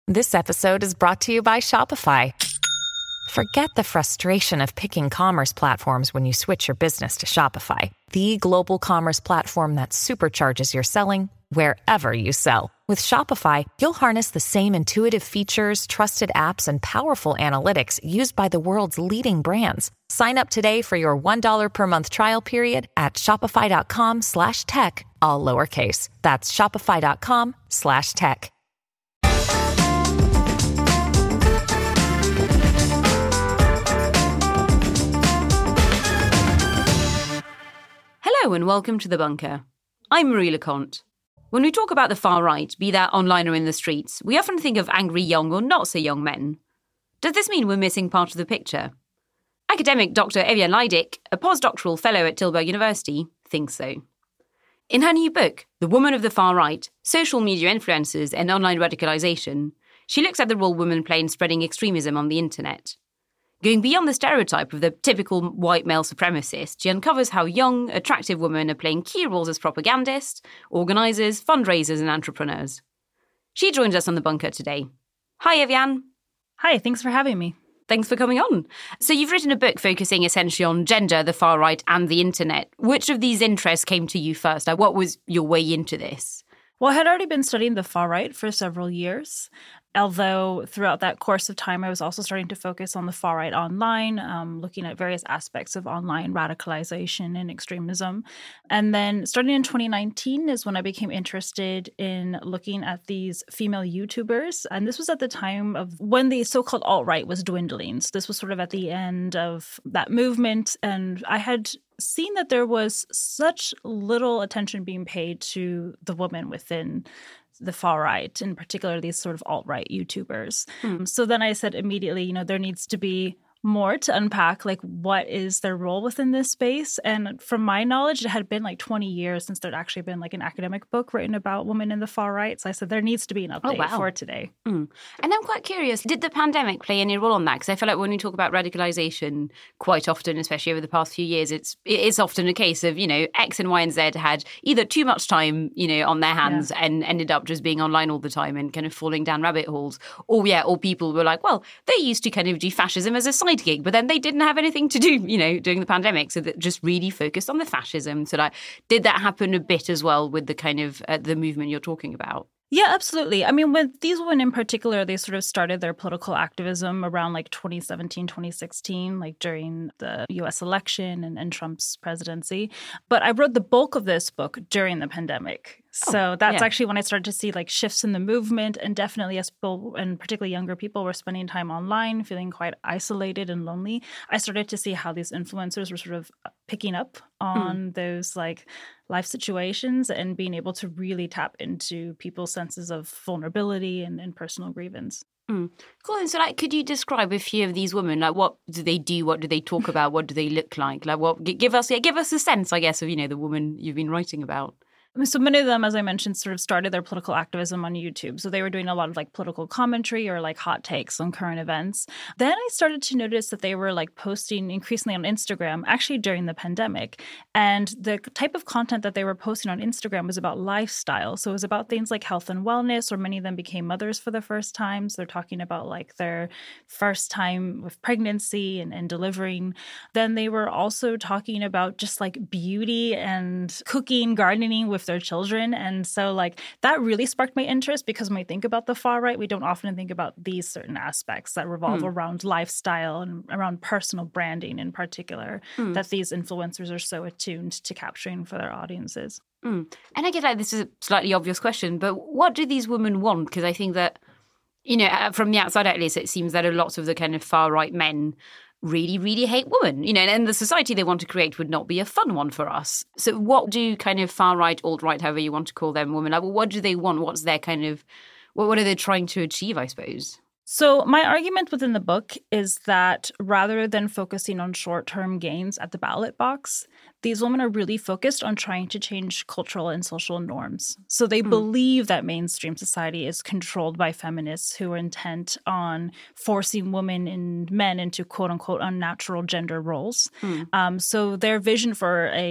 This episode is brought to you by Shopify. Forget the frustration of picking commerce platforms when you switch your business to Shopify, the global commerce platform that supercharges your selling wherever you sell. With Shopify, you'll harness the same intuitive features, trusted apps, and powerful analytics used by the world's leading brands. Sign up today for your $1 per month trial period at shopify.com/tech, all lowercase. That's shopify.com/tech. Hello and welcome to The Bunker. I'm Marie Leconte. When we talk about the far right, be that online or in the streets, we often think of angry young or not so young men. Does this mean we're missing part of the picture? Academic Dr. Evian Leidig, a postdoctoral fellow at Tilburg University, thinks so. In her new book, The Woman of the Far Right, Social Media Influencers and Online Radicalization, she looks at the role women play in spreading extremism on the internet. Going beyond the stereotype of the typical white male supremacist, she uncovers how young, attractive women are playing key roles as propagandists, organisers, fundraisers and entrepreneurs. She joins us on The Bunker today. Hi, Evian. Hi, thanks for having me. Thanks for coming on. So you've written a book focusing essentially on gender, the far right and the internet. Which of these interests came to you first? Like, what was your way into this? Well, I had already been studying the far right for several years, although throughout that course of time, I was also starting to focus on the far right online, looking at various aspects of online radicalization and extremism. And then starting in 2019 is when I became interested in looking at these female YouTubers. And this was at the time of when the so-called alt-right was dwindling. So this was sort of at the end of that movement. And I had seen that there was such little attention being paid to the women within the far right, in particular these sort of alt-right YouTubers. So then I said immediately, there needs to be more to unpack, like what is their role within this space. And from my knowledge, it had been like 20 years since there'd actually been like an academic book written about women in the far right. So I said there needs to be an update for today. And I'm quite curious, did the pandemic play any role on that? Because I feel like when we talk about radicalization quite often, especially over the past few years, it is often a case of, X and Y and Z had either too much time, on their hands and ended up just being online all the time and kind of falling down rabbit holes. Or people were like, well, they used to kind of do fascism as a side gig, but then they didn't have anything to do, during the pandemic. So that just really focused on the fascism. So did that happen a bit as well with the kind of the movement you're talking about? Yeah, absolutely. I mean, with these women in particular, they sort of started their political activism around like 2017, 2016, like during the U.S. election and Trump's presidency. But I wrote the bulk of this book during the pandemic. So that's actually when I started to see like shifts in the movement, and definitely as people, and particularly younger people, were spending time online, feeling quite isolated and lonely. I started to see how these influencers were sort of picking up on those like life situations and being able to really tap into people's senses of vulnerability and personal grievance. Cool. And so, could you describe a few of these women? Like, what do they do? What do they talk about? What do they look like? Like, give us a sense, I guess, of the woman you've been writing about. So many of them, as I mentioned, sort of started their political activism on YouTube. So they were doing a lot of like political commentary or like hot takes on current events. Then I started to notice that they were like posting increasingly on Instagram, actually during the pandemic. And the type of content that they were posting on Instagram was about lifestyle. So it was about things like health and wellness, or many of them became mothers for the first time. So they're talking about like their first time with pregnancy and delivering. Then they were also talking about just like beauty and cooking, gardening with their children. And so like that really sparked my interest, because when we think about the far right, we don't often think about these certain aspects that revolve around lifestyle and around personal branding in particular, that these influencers are so attuned to capturing for their audiences. And I get this is a slightly obvious question, but what do these women want? Because I think that, from the outside at least, it seems that a lot of the kind of far right men really, really hate women, and the society they want to create would not be a fun one for us. So what do kind of far right, alt right, however you want to call them, women, like, what do they want? What's their kind of, what are they trying to achieve, I suppose? So my argument within the book is that rather than focusing on short-term gains at the ballot box, these women are really focused on trying to change cultural and social norms. So they believe that mainstream society is controlled by feminists who are intent on forcing women and men into quote-unquote unnatural gender roles. So their vision for a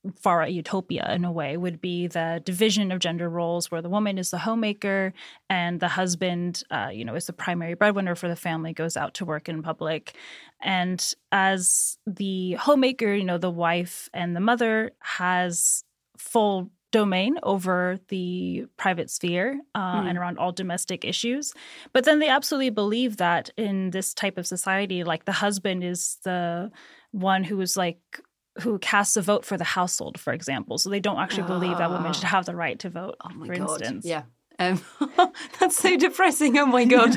far-right utopia in a way would be the division of gender roles where the woman is the homemaker and the husband, is the primary breadwinner for the family, goes out to work in public. And as the homemaker, the wife and the mother has full domain over the private sphere and around all domestic issues. But then they absolutely believe that in this type of society, like the husband is the one who casts a vote for the household, for example. So they don't actually believe that women should have the right to vote, for instance. Yeah. That's so depressing. Oh, my God.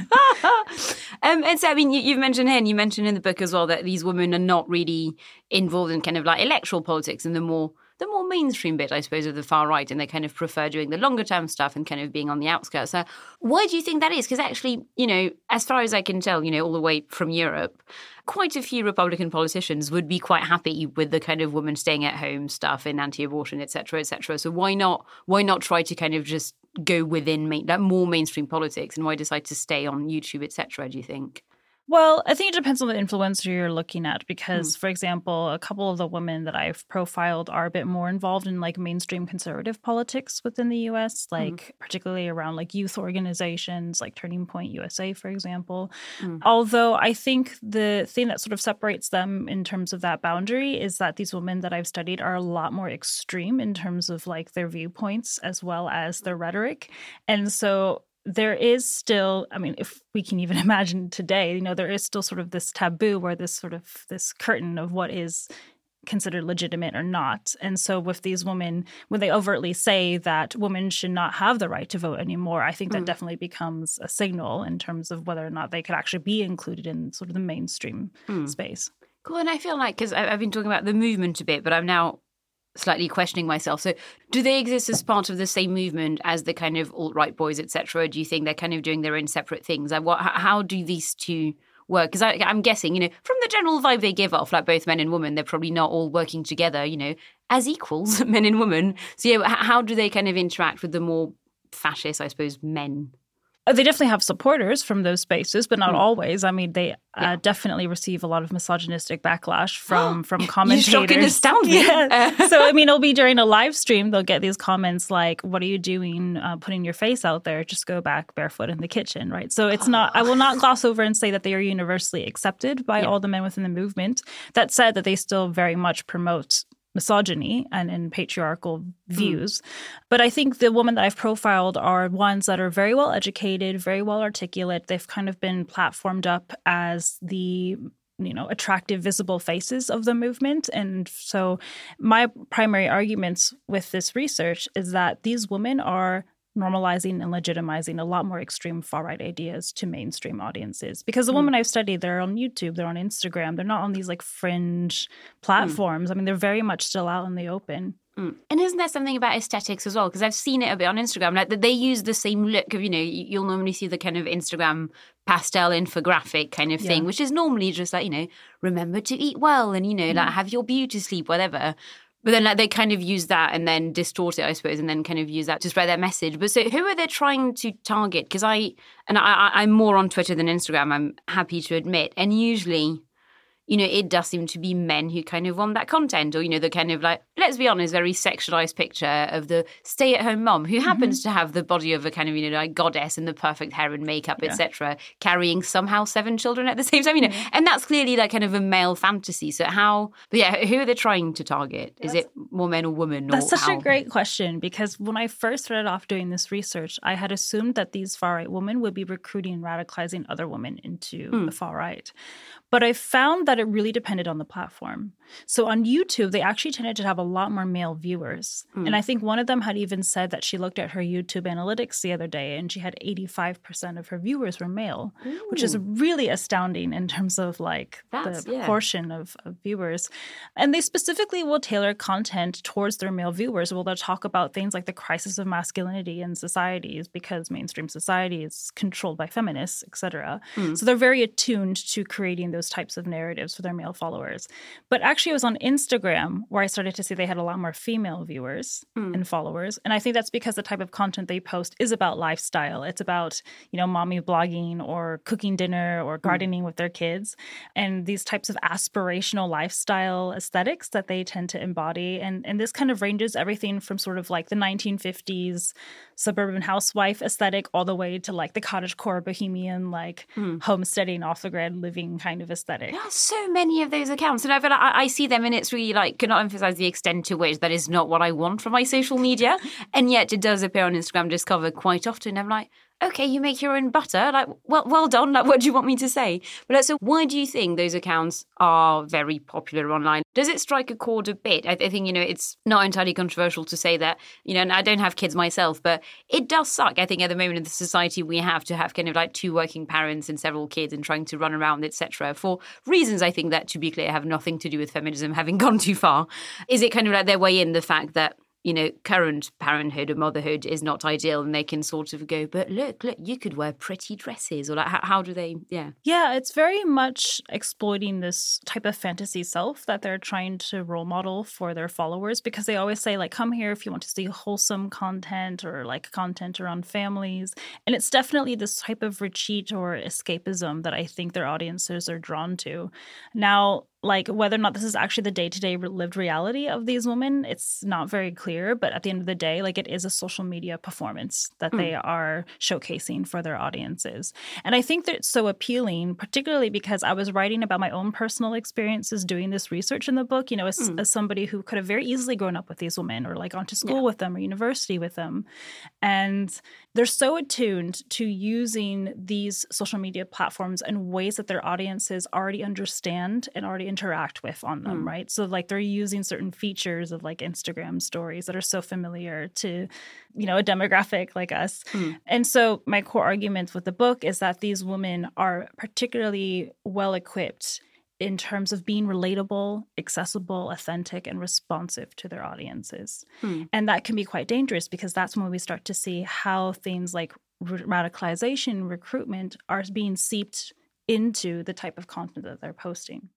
And so, I mean, you've mentioned here, and you mentioned in the book as well, that these women are not really involved in kind of like electoral politics and the more mainstream bit, I suppose, of the far right, and they kind of prefer doing the longer term stuff and kind of being on the outskirts. So why do you think that is? Because actually, as far as I can tell, all the way from Europe, quite a few Republican politicians would be quite happy with the kind of woman staying at home stuff and anti-abortion, et cetera, et cetera. So why not try to kind of just go within more mainstream politics, and why decide to stay on YouTube, et cetera, do you think? Well, I think it depends on the influencer you're looking at because, for example, a couple of the women that I've profiled are a bit more involved in like mainstream conservative politics within the U.S., like particularly around like youth organizations like Turning Point USA, for example. Although I think the thing that sort of separates them in terms of that boundary is that these women that I've studied are a lot more extreme in terms of like their viewpoints as well as their rhetoric. And so there is still, I mean, if we can even imagine today, there is still sort of this taboo where this curtain of what is considered legitimate or not. And so with these women, when they overtly say that women should not have the right to vote anymore, I think that definitely becomes a signal in terms of whether or not they could actually be included in sort of the mainstream space. Cool. And I feel like, because I've been talking about the movement a bit, but I'm now slightly questioning myself. So do they exist as part of the same movement as the kind of alt-right boys, et cetera? Or do you think they're kind of doing their own separate things? How do these two work? Because I'm guessing, from the general vibe they give off, like both men and women, they're probably not all working together, as equals, men and women. So yeah, how do they kind of interact with the more fascist, I suppose, men? They definitely have supporters from those spaces, but not always. I mean, they definitely receive a lot of misogynistic backlash from commentators. You're shocking, astounding. Yeah. So, I mean, it'll be during a live stream, they'll get these comments like, what are you doing putting your face out there? Just go back barefoot in the kitchen, right? So it's not, I will not gloss over and say that they are universally accepted by all the men within the movement. That said, that they still very much promote misogyny and patriarchal views. But I think the women that I've profiled are ones that are very well educated, very well articulate. They've kind of been platformed up as the attractive, visible faces of the movement. And so my primary arguments with this research is that these women are normalizing and legitimizing a lot more extreme far-right ideas to mainstream audiences. Because the women I've studied, they're on YouTube, they're on Instagram, they're not on these like fringe platforms. I mean, they're very much still out in the open. And isn't there something about aesthetics as well? Because I've seen it a bit on Instagram, like that they use the same look of, you'll normally see the kind of Instagram pastel infographic kind of thing, which is normally just like, remember to eat well and, like have your beauty sleep, whatever. But then they kind of use that and then distort it, I suppose, and then kind of use that to spread their message. But so who are they trying to target? Because I'm more on Twitter than Instagram, I'm happy to admit. And usually, it does seem to be men who kind of want that content or, the kind of like, let's be honest, very sexualized picture of the stay-at-home mom who happens to have the body of a kind of, like goddess and the perfect hair and makeup, etc., carrying somehow 7 children at the same time, and that's clearly like kind of a male fantasy. So who are they trying to target? Is it more men or women? That's such a great question because when I first started off doing this research, I had assumed that these far-right women would be recruiting and radicalizing other women into the far-right. But I found that it really depended on the platform. So on YouTube, they actually tended to have a lot more male viewers. And I think one of them had even said that she looked at her YouTube analytics the other day and she had 85% of her viewers were male, which is really astounding in terms of like the proportion of viewers. And they specifically will tailor content towards their male viewers. Well, they'll talk about things like the crisis of masculinity in societies because mainstream society is controlled by feminists, et cetera. So they're very attuned to creating those types of narratives narratives for their male followers. But actually, it was on Instagram where I started to see they had a lot more female viewers and followers. And I think that's because the type of content they post is about lifestyle. It's about, mommy blogging or cooking dinner or gardening with their kids, and these types of aspirational lifestyle aesthetics that they tend to embody. And this kind of ranges everything from sort of like the 1950s suburban housewife aesthetic all the way to like the cottagecore bohemian, like homesteading off the grid living kind of aesthetic. There are so many of those accounts, and I feel like I see them, and it's really like, cannot emphasize the extent to which that is not what I want from my social media. And yet it does appear on Instagram Discover quite often. I'm like, okay, you make your own butter. Like, well done. Like, what do you want me to say? But so why do you think those accounts are very popular online? Does it strike a chord a bit? I think, it's not entirely controversial to say that, and I don't have kids myself, but it does suck. I think at the moment in the society we have to have kind of like two working parents and several kids and trying to run around, etc. for reasons I think that, to be clear, have nothing to do with feminism having gone too far. Is it kind of like their way in, the fact that current parenthood or motherhood is not ideal, and they can sort of go, but look, you could wear pretty dresses, or like, how do they, Yeah, it's very much exploiting this type of fantasy self that they're trying to role model for their followers, because they always say, like, come here if you want to see wholesome content or like content around families. And it's definitely this type of retreat or escapism that I think their audiences are drawn to. Now, like, whether or not this is actually the day-to-day lived reality of these women, it's not very clear. But at the end of the day, like, it is a social media performance that they are showcasing for their audiences. And I think that it's so appealing, particularly because I was writing about my own personal experiences doing this research in the book, as somebody who could have very easily grown up with these women or like gone to school with them or university with them. And they're so attuned to using these social media platforms in ways that their audiences already understand and already interact with on them, right? So like they're using certain features of like Instagram stories that are so familiar to, a demographic like us. And so my core argument with the book is that these women are particularly well equipped in terms of being relatable, accessible, authentic, and responsive to their audiences. And that can be quite dangerous, because that's when we start to see how things like radicalization, recruitment are being seeped into the type of content that they're posting.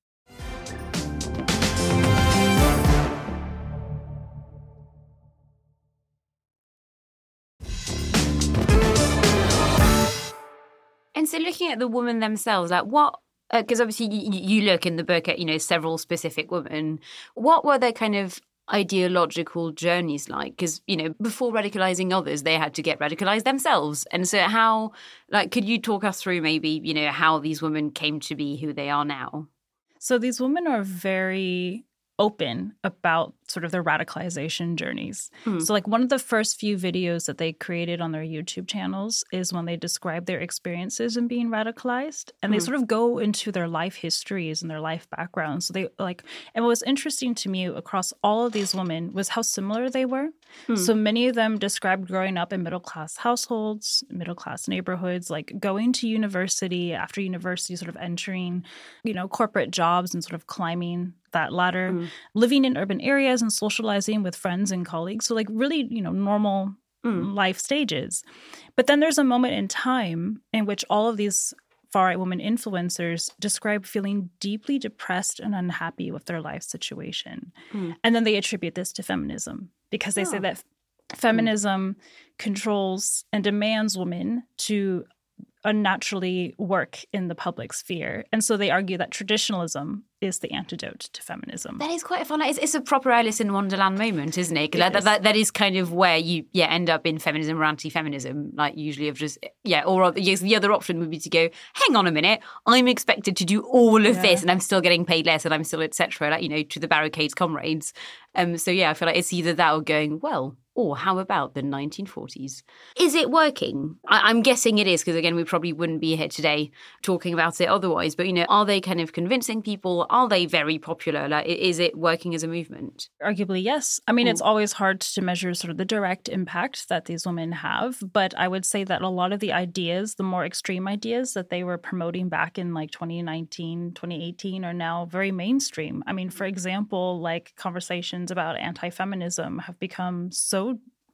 And so looking at the women themselves, like what, because obviously you look in the book at, several specific women, what were their kind of ideological journeys like? Because, before radicalizing others, they had to get radicalized themselves. And so how, like, could you talk us through maybe, how these women came to be who they are now? So these women are very open about sort of their radicalization journeys. So like one of the first few videos that they created on their YouTube channels is when they describe their experiences in being radicalized, and they sort of go into their life histories and their life backgrounds. So they like, and what was interesting to me across all of these women was how similar they were. So many of them described growing up in middle-class households, middle-class neighborhoods, like going to university, after university sort of entering, corporate jobs and sort of climbing that ladder, living in urban areas and socializing with friends and colleagues. So like really, normal life stages. But then there's a moment in time in which all of these far-right women influencers describe feeling deeply depressed and unhappy with their life situation. And then they attribute this to feminism, because they say that feminism controls and demands women to unnaturally work in the public sphere. And so they argue that traditionalism is the antidote to feminism. That is quite fun. It's a proper Alice in Wonderland moment, isn't it? That is kind of where you end up in feminism or anti-feminism, like usually of just, or the other option would be to go, hang on a minute, I'm expected to do all of this and I'm still getting paid less and I'm still etc. Like, to the barricades comrades. So I feel like it's either that or going, well, or how about the 1940s? Is it working? I'm guessing it is, because again, we probably wouldn't be here today talking about it otherwise. But, are they kind of convincing people? Are they very popular? Like, is it working as a movement? Arguably, yes. I mean, it's always hard to measure sort of the direct impact that these women have. But I would say that a lot of the ideas, the more extreme ideas that they were promoting back in like 2019, 2018 are now very mainstream. I mean, for example, like conversations about anti-feminism have become so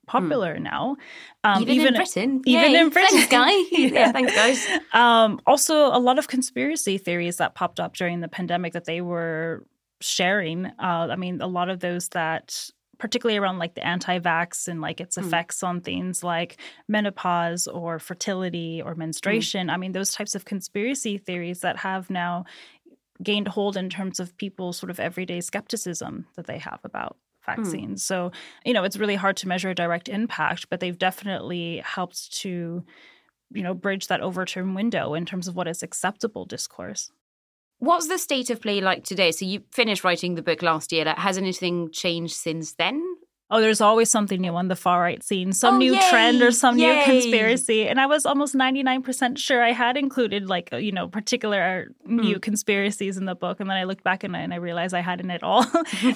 popular now. Even in Britain. Even Yay. in Britain. Thanks, Guy. Yeah, thanks, guys. Also, a lot of conspiracy theories that popped up during the pandemic that they were sharing. I mean, a lot of those that particularly around like the anti-vax and like its effects on things like menopause or fertility or menstruation. I mean, those types of conspiracy theories that have now gained hold in terms of people's sort of everyday skepticism that they have about vaccines. So, it's really hard to measure a direct impact, but they've definitely helped to, bridge that overturn window in terms of what is acceptable discourse. What's the state of play like today? So you finished writing the book last year. Has anything changed since then? Oh, there's always something new on the far-right scene, some new trend or some new conspiracy. And I was almost 99% sure I had included particular new conspiracies in the book. And then I looked back and I realized I hadn't at all.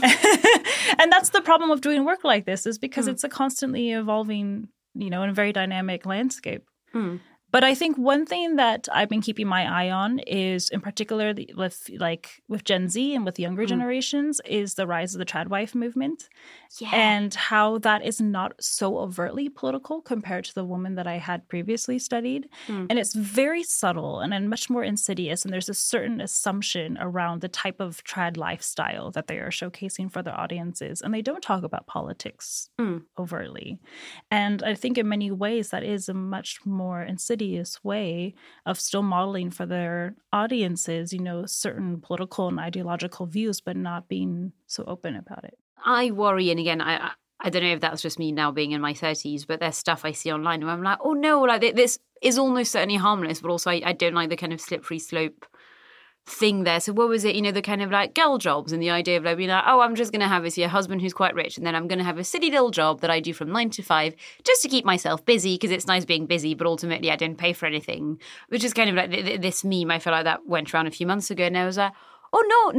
And that's the problem of doing work like this, is because it's a constantly evolving, and very dynamic landscape. But I think one thing that I've been keeping my eye on is, in particular, with Gen Z and with younger generations, is the rise of the tradwife movement, and how that is not so overtly political compared to the woman that I had previously studied. And it's very subtle and much more insidious. And there's a certain assumption around the type of trad lifestyle that they are showcasing for their audiences. And they don't talk about politics overtly. And I think in many ways that is a much more insidious way of still modeling for their audiences, certain political and ideological views, but not being so open about it. I worry, and again, I don't know if that's just me now being in my 30s, but there's stuff I see online where I'm like, oh no, like this is almost certainly harmless, but also I don't like the kind of slippery slope thing there. So what was it, the kind of like girl jobs and the idea of like being like, oh, I'm just going to have a husband who's quite rich, and then I'm going to have a silly little job that I do from 9 to 5 just to keep myself busy because it's nice being busy, but ultimately I didn't pay for anything, which is kind of like this meme. I feel like that went around a few months ago, and I was like, oh,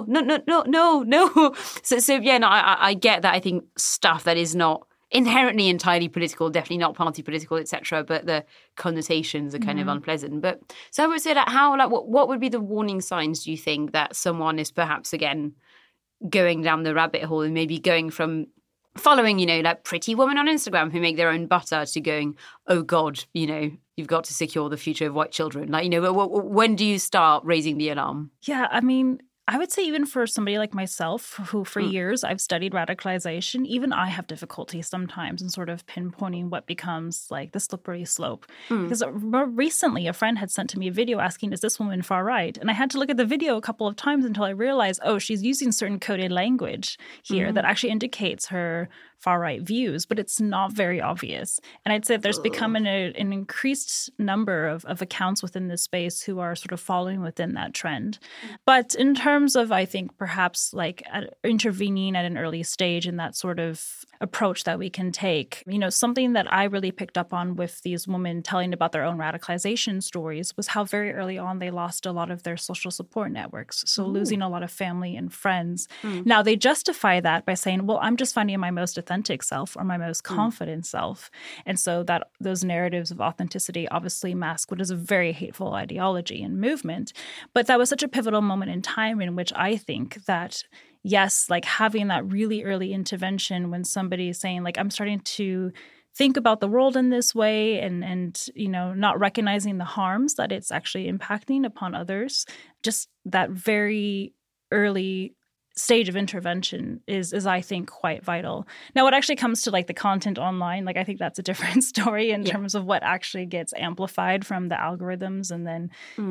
no. So yeah, no, I get that. I think stuff that is not inherently entirely political, definitely not party political, etc., but the connotations are kind of unpleasant. But so I would say that what would be the warning signs, do you think, that someone is perhaps again going down the rabbit hole and maybe going from following, like pretty women on Instagram who make their own butter to going, oh God, you've got to secure the future of white children. Like, when do you start raising the alarm? Yeah, I mean, I would say even for somebody like myself, who for years I've studied radicalization, even I have difficulty sometimes in sort of pinpointing what becomes like the slippery slope. Because more recently, a friend had sent to me a video asking, is this woman far right? And I had to look at the video a couple of times until I realized, oh, she's using certain coded language here that actually indicates her far-right views, but it's not very obvious. And I'd say there's become an increased number of accounts within this space who are sort of following within that trend. But in terms of, I think, perhaps like intervening at an early stage in that sort of approach that we can take, something that I really picked up on with these women telling about their own radicalization stories was how very early on they lost a lot of their social support networks. So losing a lot of family and friends. Now, they justify that by saying, well, I'm just finding my most authentic self or my most confident self. And so that those narratives of authenticity obviously mask what is a very hateful ideology and movement. But that was such a pivotal moment in time in which I think that, yes, like having that really early intervention when somebody is saying, like, I'm starting to think about the world in this way and not recognizing the harms that it's actually impacting upon others, just that very early stage of intervention is I think quite vital. Now, what actually comes to like the content online, like I think that's a different story in terms of what actually gets amplified from the algorithms. And then,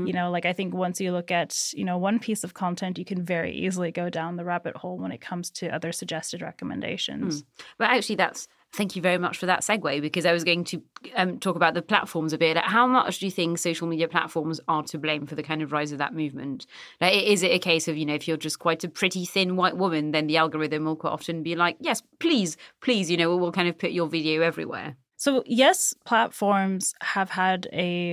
I think once you look at, one piece of content, you can very easily go down the rabbit hole when it comes to other suggested recommendations. But actually thank you very much for that segue, because I was going to talk about the platforms a bit. How much do you think social media platforms are to blame for the kind of rise of that movement? Like, is it a case of, if you're just quite a pretty thin white woman, then the algorithm will quite often be like, yes, please, we'll kind of put your video everywhere? So yes, platforms have had a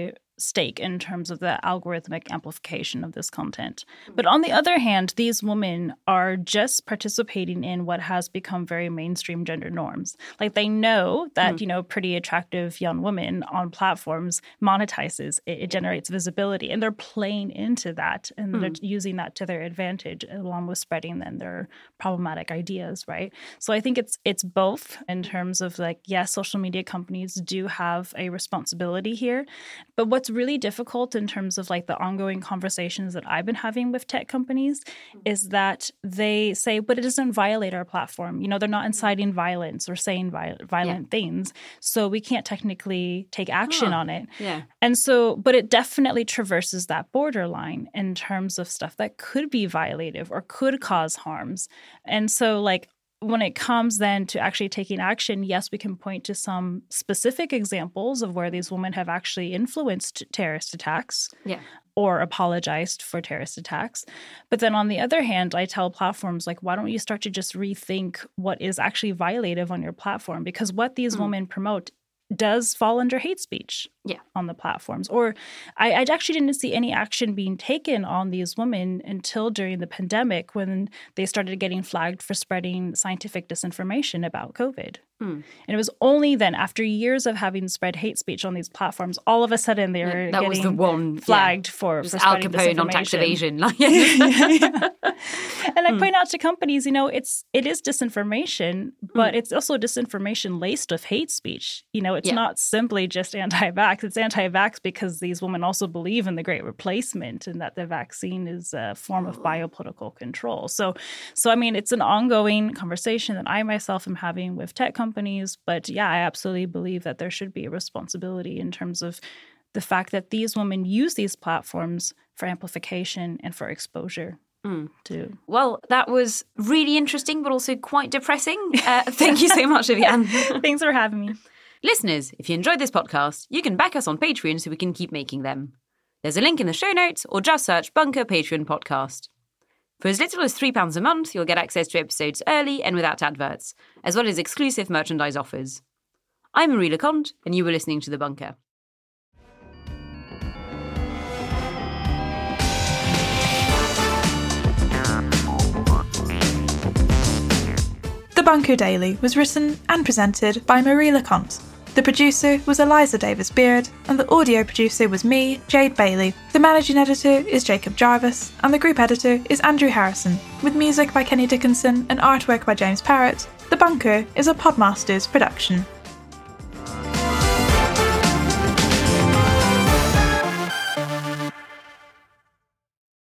stake in terms of the algorithmic amplification of this content. But on the other hand, these women are just participating in what has become very mainstream gender norms. Like they know that, pretty attractive young women on platforms monetizes, it generates visibility, and they're playing into that and they're using that to their advantage along with spreading then their problematic ideas, right? So I think it's both in terms of like, yes, social media companies do have a responsibility here. But what's really difficult in terms of like the ongoing conversations that I've been having with tech companies is that they say, but it doesn't violate our platform. They're not inciting violence or saying violent things. So we can't technically take action on it. Yeah. And so, but it definitely traverses that borderline in terms of stuff that could be violative or could cause harms. And so like, when it comes then to actually taking action, yes, we can point to some specific examples of where these women have actually influenced terrorist attacks or apologized for terrorist attacks. But then on the other hand, I tell platforms, like, why don't you start to just rethink what is actually violative on your platform? Because what these women promote does fall under hate speech on the platforms. Or I actually didn't see any action being taken on these women until during the pandemic when they started getting flagged for spreading scientific disinformation about COVID. And it was only then, after years of having spread hate speech on these platforms, all of a sudden they were getting was the one, flagged for spreading Al Capone disinformation. on tax evasion. And I point out to companies, it is disinformation, but it's also disinformation laced with hate speech. It's not simply just anti-vax. It's anti-vax because these women also believe in the Great Replacement and that the vaccine is a form of biopolitical control. So I mean, it's an ongoing conversation that I myself am having with tech companies. But yeah, I absolutely believe that there should be a responsibility in terms of the fact that these women use these platforms for amplification and for exposure. Too. Well, that was really interesting, but also quite depressing. Thank you so much, Viviane. Thanks for having me. Listeners, if you enjoyed this podcast, you can back us on Patreon so we can keep making them. There's a link in the show notes, or just search Bunker Patreon Podcast. For as little as £3 a month, you'll get access to episodes early and without adverts, as well as exclusive merchandise offers. I'm Marie Leconte, and you were listening to The Bunker. The Bunker Daily was written and presented by Marie Leconte. The producer was Eliza Davis-Beard, and the audio producer was me, Jade Bailey. The managing editor is Jacob Jarvis, and the group editor is Andrew Harrison, with music by Kenny Dickinson and artwork by James Parrott. The Bunker is a Podmasters production.